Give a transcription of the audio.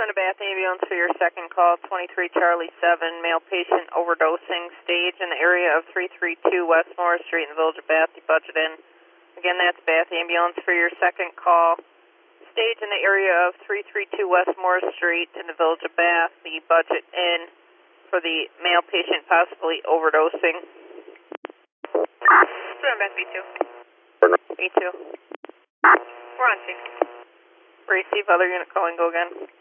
to Bath Ambulance for your second call, 23 Charlie 7, male patient overdosing, stage in the area of 332 West Morris Street in the Village of Bath, you budget in. Again, that's Bath Ambulance for your second call. Stage in the area of 332 West Morris Street in the Village of Bath, the budget in for the male patient possibly overdosing. Bath B2. B2. We're on 6. Receive other unit calling, go again.